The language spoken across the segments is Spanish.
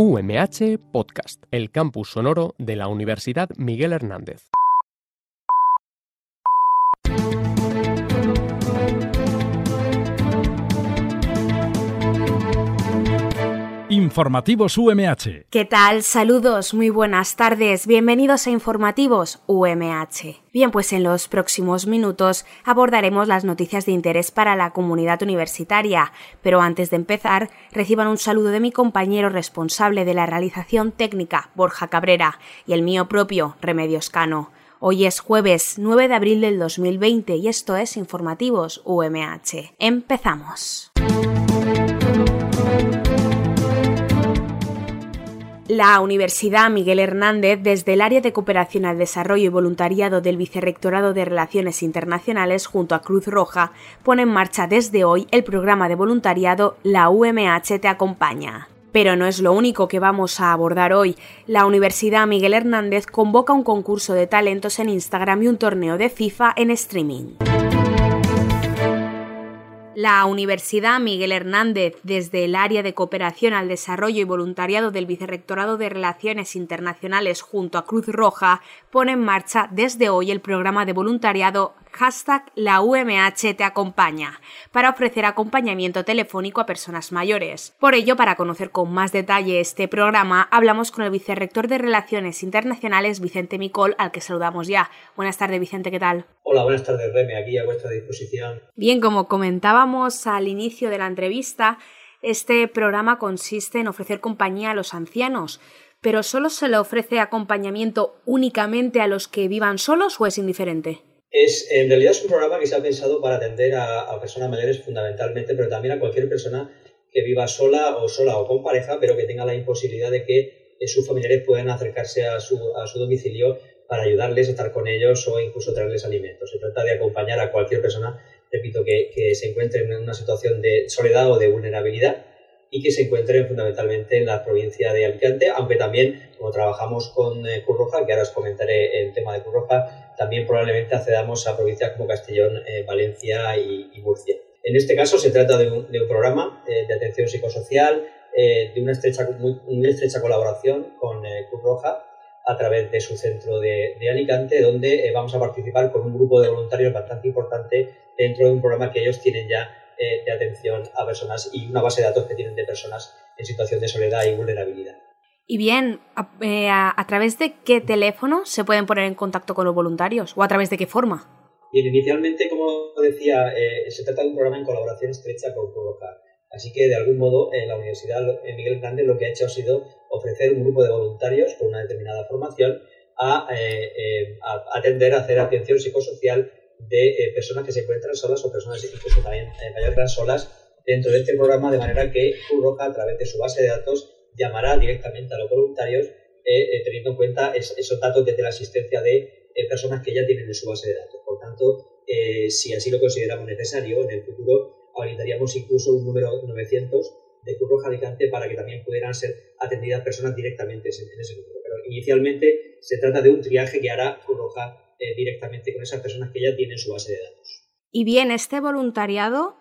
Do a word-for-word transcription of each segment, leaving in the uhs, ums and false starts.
U M H Podcast, el campus sonoro de la Universidad Miguel Hernández. Informativos U M H. ¿Qué tal? Saludos, muy buenas tardes. Bienvenidos a Informativos U M H. Bien, pues en los próximos minutos abordaremos las noticias de interés para la comunidad universitaria, pero antes de empezar, reciban un saludo de mi compañero responsable de la realización técnica, Borja Cabrera, y el mío propio, Remedios Cano. Hoy es jueves nueve de abril del dos mil veinte y esto es Informativos U M H. Empezamos. La Universidad Miguel Hernández, desde el Área de Cooperación al Desarrollo y Voluntariado del Vicerrectorado de Relaciones Internacionales junto a Cruz Roja, pone en marcha desde hoy el programa de voluntariado La U M H te acompaña. Pero no es lo único que vamos a abordar hoy. La Universidad Miguel Hernández convoca un concurso de talentos en Instagram y un torneo de FIFA en streaming. La Universidad Miguel Hernández, desde el Área de Cooperación al Desarrollo y Voluntariado del Vicerrectorado de Relaciones Internacionales junto a Cruz Roja, pone en marcha desde hoy el programa de voluntariado hashtag La U M H te acompaña, para ofrecer acompañamiento telefónico a personas mayores. Por ello, para conocer con más detalle este programa, hablamos con el Vicerrector de Relaciones Internacionales, Vicente Micol, al que saludamos ya. Buenas tardes, Vicente, ¿qué tal? Hola, buenas tardes, Reme, aquí a vuestra disposición. Bien, como comentábamos al inicio de la entrevista, este programa consiste en ofrecer compañía a los ancianos, pero ¿solo se le ofrece acompañamiento únicamente a los que vivan solos o es indiferente? Es, en realidad es un programa que se ha pensado para atender a, a personas mayores fundamentalmente, pero también a cualquier persona que viva sola o sola o con pareja, pero que tenga la imposibilidad de que eh, sus familiares puedan acercarse a su, a su domicilio para ayudarles, estar con ellos o incluso traerles alimentos. Se trata de acompañar a cualquier persona, repito, que, que se encuentre en una situación de soledad o de vulnerabilidad y que se encuentre fundamentalmente en la provincia de Alicante, aunque también, como trabajamos con eh, Cruz Roja, que ahora os comentaré el tema de Cruz Roja, también probablemente accedamos a provincias como Castellón, eh, Valencia y, y Murcia. En este caso se trata de un, de un programa eh, de atención psicosocial, eh, de una estrecha, muy, una estrecha colaboración con eh, Cruz Roja a través de su centro de, de Alicante, donde eh, vamos a participar con un grupo de voluntarios bastante importante dentro de un programa que ellos tienen ya eh, de atención a personas y una base de datos que tienen de personas en situación de soledad y vulnerabilidad. Y bien, a, eh, a, ¿a través de qué teléfono se pueden poner en contacto con los voluntarios? ¿O a través de qué forma? Bien, inicialmente, como decía, eh, se trata de un programa en colaboración estrecha con Cruz Roja. Así que, de algún modo, eh, la Universidad Miguel Hernández lo que ha hecho ha sido ofrecer un grupo de voluntarios con una determinada formación a, eh, eh, a atender, a hacer atención psicosocial de eh, personas que se encuentran solas o personas incluso también eh, mayores solas dentro de este programa, de manera que Cruz Roja, a través de su base de datos, llamará directamente a los voluntarios eh, eh, teniendo en cuenta es, esos datos desde la asistencia de eh, personas que ya tienen en su base de datos. Por tanto, eh, si así lo consideramos necesario, en el futuro habilitaríamos incluso un número novecientos de Cruz Roja Alicante para que también pudieran ser atendidas personas directamente en ese número. Pero inicialmente se trata de un triaje que hará Cruz Roja eh, directamente con esas personas que ya tienen su base de datos. Y bien, este voluntariado,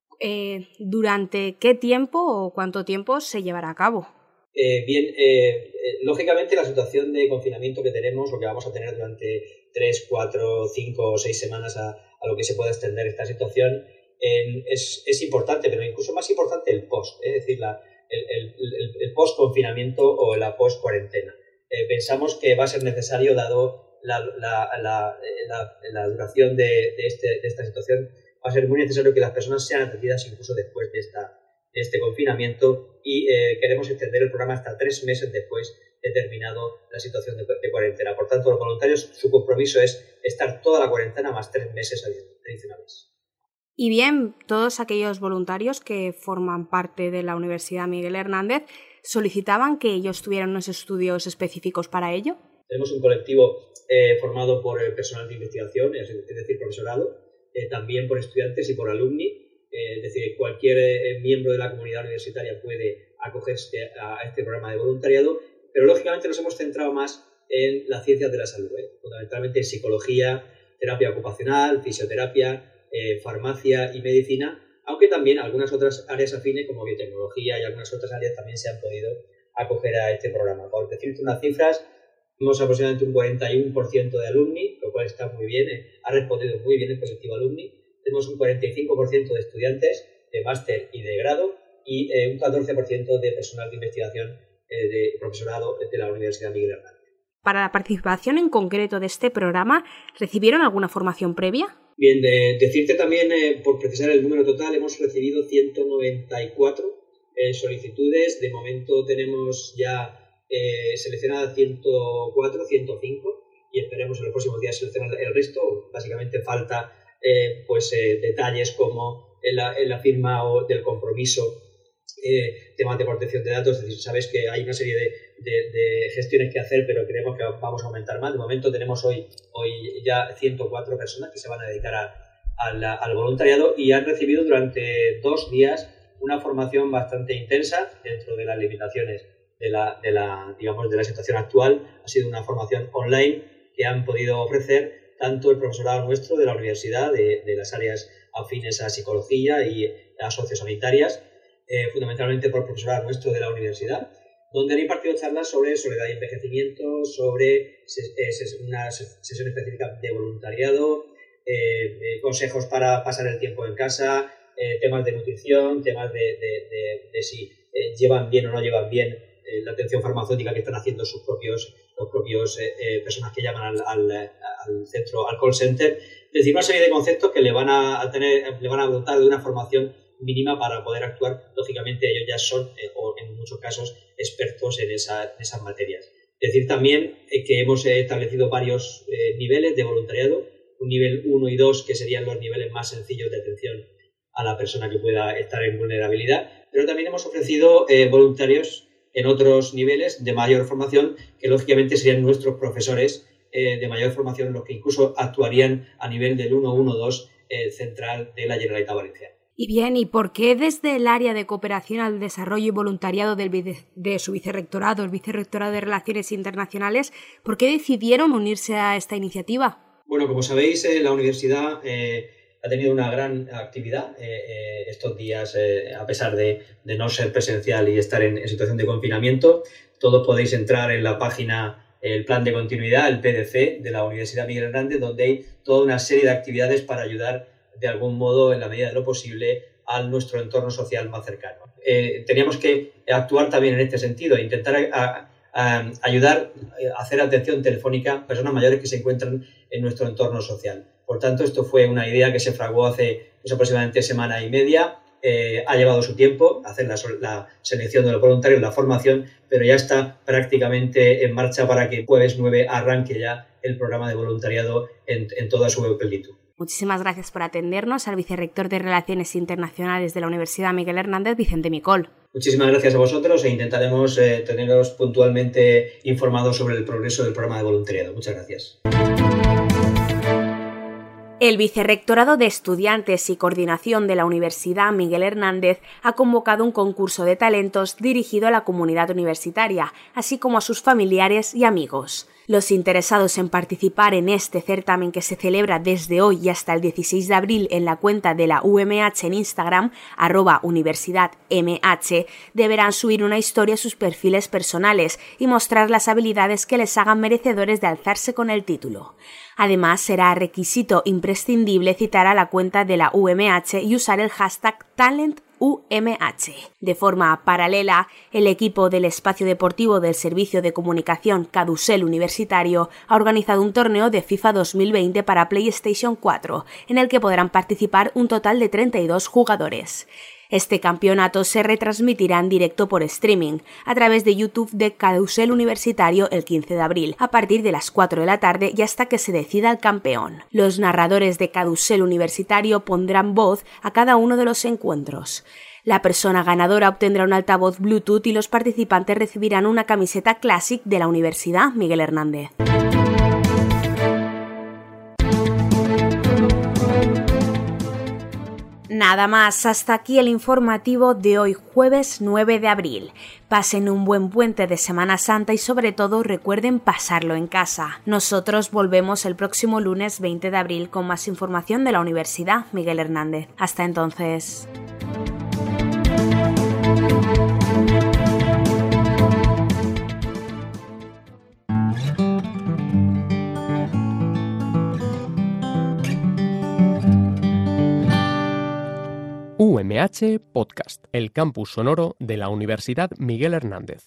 eh, ¿durante qué tiempo o cuánto tiempo se llevará a cabo? Eh, bien, eh, eh, lógicamente la situación de confinamiento que tenemos, lo que vamos a tener durante tres, cuatro, cinco o seis semanas a, a lo que se pueda extender esta situación, eh, es, es importante, pero incluso más importante el post, es decir, la, el, el, el, el post-confinamiento o la post-cuarentena. Eh, pensamos que va a ser necesario, dado la, la, la, la, la duración de, de, este, de esta situación, va a ser muy necesario que las personas sean atendidas incluso después de esta este confinamiento y eh, queremos extender el programa hasta tres meses después de terminado la situación de, de cuarentena. Por tanto, los voluntarios, su compromiso es estar toda la cuarentena más tres meses adicionales. Y bien, todos aquellos voluntarios que forman parte de la Universidad Miguel Hernández solicitaban que ellos tuvieran unos estudios específicos para ello. Tenemos un colectivo eh, formado por personal de investigación, es decir, profesorado, eh, también por estudiantes y por alumni. Es decir, cualquier eh, miembro de la comunidad universitaria puede acogerse a este programa de voluntariado, pero lógicamente nos hemos centrado más en las ciencias de la salud, ¿eh? fundamentalmente en psicología, terapia ocupacional, fisioterapia, eh, farmacia y medicina, aunque también algunas otras áreas afines como biotecnología y algunas otras áreas también se han podido acoger a este programa. Por decirte unas cifras, tenemos aproximadamente un cuarenta y uno por ciento de alumni, lo cual está muy bien, eh, ha respondido muy bien el colectivo alumni. Tenemos un cuarenta y cinco por ciento de estudiantes de máster y de grado y eh, un catorce por ciento de personal de investigación eh, de profesorado de la Universidad Miguel Hernández. Para la participación en concreto de este programa, ¿recibieron alguna formación previa? Bien, de, decirte también, eh, por precisar el número total, hemos recibido ciento noventa y cuatro eh, solicitudes. De momento tenemos ya eh, seleccionadas ciento cuatro, ciento cinco y esperemos en los próximos días seleccionar el resto. Básicamente falta eh, pues, eh, detalles como en la, en la firma o del compromiso, eh, temas de protección de datos. Es decir, sabes que hay una serie de, de, de gestiones que hacer, pero creemos que vamos a aumentar más. De momento tenemos hoy, hoy ya ciento cuatro personas que se van a dedicar a, a la, al voluntariado y han recibido durante dos días una formación bastante intensa dentro de las limitaciones de la, de la, digamos, de la situación actual. Ha sido una formación online que han podido ofrecer tanto el profesorado nuestro de la universidad, de, de las áreas afines a psicología y a sociosanitarias, eh, fundamentalmente por el profesorado nuestro de la universidad, donde han impartido charlas sobre soledad y envejecimiento, sobre ses, ses, una sesión específica de voluntariado, eh, eh, consejos para pasar el tiempo en casa, eh, temas de nutrición, temas de, de, de, de si eh, llevan bien o no llevan bien eh, la atención farmacéutica que están haciendo sus propios, los propios eh, eh, personas que llaman al, al, al centro, al call center. Es decir, una serie de conceptos que le van a, a tener, le van a dotar de una formación mínima para poder actuar. Lógicamente ellos ya son, eh, o en muchos casos, expertos en, esa, en esas materias. Decir también eh, que hemos establecido varios eh, niveles de voluntariado, un nivel uno y dos que serían los niveles más sencillos de atención a la persona que pueda estar en vulnerabilidad, pero también hemos ofrecido eh, voluntarios en otros niveles de mayor formación que lógicamente serían nuestros profesores eh, de mayor formación, los que incluso actuarían a nivel del uno uno dos eh, central de la Generalitat Valenciana. Y bien, ¿y por qué desde el área de cooperación al desarrollo y voluntariado del vice, de su vicerrectorado, el Vicerrectorado de Relaciones Internacionales, por qué decidieron unirse a esta iniciativa? Bueno, como sabéis, eh, la universidad eh, ha tenido una gran actividad eh, eh, estos días, eh, a pesar de, de no ser presencial y estar en, en situación de confinamiento. Todos podéis entrar en la página, el plan de continuidad, el P D C de la Universidad Miguel Hernández, donde hay toda una serie de actividades para ayudar de algún modo, en la medida de lo posible, a nuestro entorno social más cercano. Eh, teníamos que actuar también en este sentido, intentar a, a, ayudar a hacer atención telefónica a personas mayores que se encuentran en nuestro entorno social. Por tanto, esto fue una idea que se fraguó hace pues, aproximadamente semana y media. Eh, ha llevado su tiempo hacer la, la selección de los voluntarios, la formación, pero ya está prácticamente en marcha para que jueves nueve arranque ya el programa de voluntariado en, en toda su plenitud. Muchísimas gracias por atendernos al vicerrector de Relaciones Internacionales de la Universidad Miguel Hernández, Vicente Micol. Muchísimas gracias a vosotros e intentaremos eh, teneros puntualmente informados sobre el progreso del programa de voluntariado. Muchas gracias. El Vicerrectorado de Estudiantes y Coordinación de la Universidad Miguel Hernández ha convocado un concurso de talentos dirigido a la comunidad universitaria, así como a sus familiares y amigos. Los interesados en participar en este certamen, que se celebra desde hoy y hasta el dieciséis de abril en la cuenta de la U M H en Instagram, arroba universidad M H, deberán subir una historia a sus perfiles personales y mostrar las habilidades que les hagan merecedores de alzarse con el título. Además, será requisito imprescindible citar a la cuenta de la U M H y usar el hashtag Talent U M H. De forma paralela, el equipo del espacio deportivo del Servicio de Comunicación Cadusel Universitario ha organizado un torneo de FIFA dos mil veinte para PlayStation cuatro, en el que podrán participar un total de treinta y dos jugadores. Este campeonato se retransmitirá en directo por streaming a través de YouTube de Cadusel Universitario el quince de abril, a partir de las cuatro de la tarde y hasta que se decida el campeón. Los narradores de Cadusel Universitario pondrán voz a cada uno de los encuentros. La persona ganadora obtendrá un altavoz Bluetooth y los participantes recibirán una camiseta Classic de la Universidad Miguel Hernández. Nada más, hasta aquí el informativo de hoy, jueves nueve de abril. Pasen un buen puente de Semana Santa y sobre todo recuerden pasarlo en casa. Nosotros volvemos el próximo lunes veinte de abril con más información de la Universidad Miguel Hernández. Hasta entonces. U M H Podcast, el campus sonoro de la Universidad Miguel Hernández.